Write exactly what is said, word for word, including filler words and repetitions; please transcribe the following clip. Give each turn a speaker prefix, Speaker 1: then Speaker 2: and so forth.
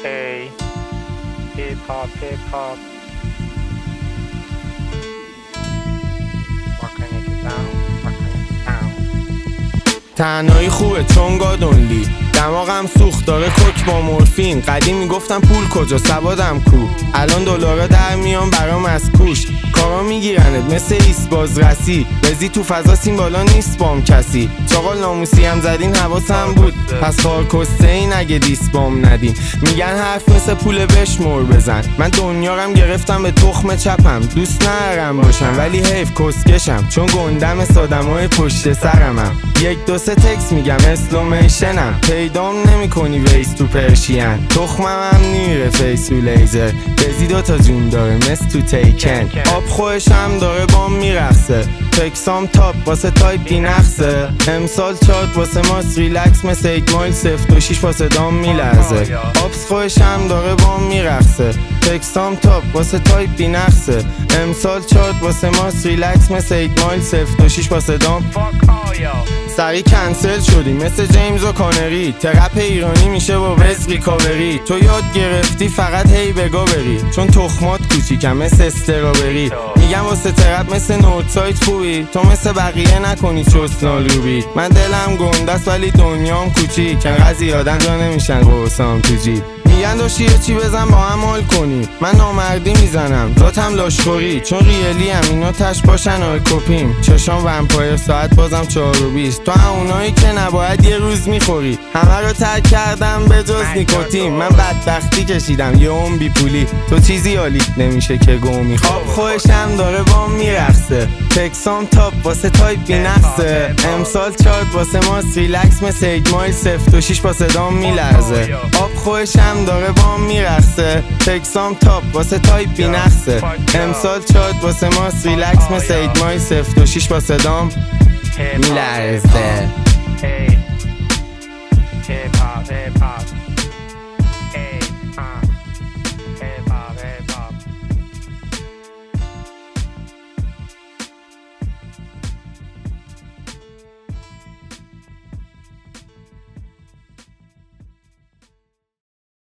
Speaker 1: Hey, hip hop, hip hop. Walking it down, walking it down.
Speaker 2: تنهایی خوبه چون گادونلی دماغم سوخت داره کوک با مورفین. قدیم میگفتم پول کجا سوادم کو، الان دلارا در میان برام از کوش. کارا میگیرنت مثل ایست بازرسی، بزی تو فضا سیم بالا نیست بام کسی. چاقال ناموسی هم زدین حواسم بود، پس خارکسته این اگه دیست بام ندین. میگن حرف مثل پول بشمور بزن، من دنیارم گرفتم به تخم چپم. دوست ندارم باشم ولی حیف کسکشم، چون گندم سادمای پشت سرمم. یک دو سه تکس میگم اسلومیشنم، پیدام نمی کنی ویس تو پرشین. تخمم هم نیره فیس و لیزر، بزی دوتا جون داره مثل تو تیکن. آب خوش هم داره بام میرخصه، تکسام تاپ واسه تایپ بی نقصه. امسال چارت واسه ماست ریلکس مثل ایک مایل سفت و شیش واسه دام میلرزه. آبس خوش هم داره بام میرخصه، تکسام تاپ واسه تایپ بی نقصه. امسال چارت واسه ماست ریلکس مثل ایک مایل سفت و شیش واسه دام. سری کنسل شدی مثل جیمز و کانری، ترپ ایرانی میشه با وز ریکاوری. تو یاد گرفتی فقط هی بگا بری، چون تخمات کوچیکم مثل استرابری. میگم واسه ترپ مثل نوت سایت خوبی، تو مثل بقیه نکنی چوستنال روبی. من دلم گندست ولی دنیام کوچیک، انقدر زیادن جا نمیشن قرصام تو جیب. میگن داشتی یه چی بزن با هم حال کنی، من نامردی میزنم ذاتم لاشخوری. چون ریلی هم اینا تش باشن آی کپیم، چشام ومپایر ساعت بازم چهار و بیست. تو هم اونایی که نباید یه روز میخوری، همه رو ترک کردم به جز نیکوتین. من بدبختی کشیدم یه اون بی پولی، تو چیزی حالیت نمیشه که گو میخواب. خوشم داره بام میرخصه، تکسام تاپ واسه تایپ بی نقصه. امسال چارت واسه ماست ریلکس مثل ایک مایل سفت و شیش واسه دام میلرزه. آب خوشم داره بام میرخصه، تکسام تاپ واسه تایپ بی نقصه. امسال چارت واسه ماست ریلکس مثل ایک مایل سفت و شیش واسه دام میلرزه.
Speaker 1: Hey, hip hop, hip hop.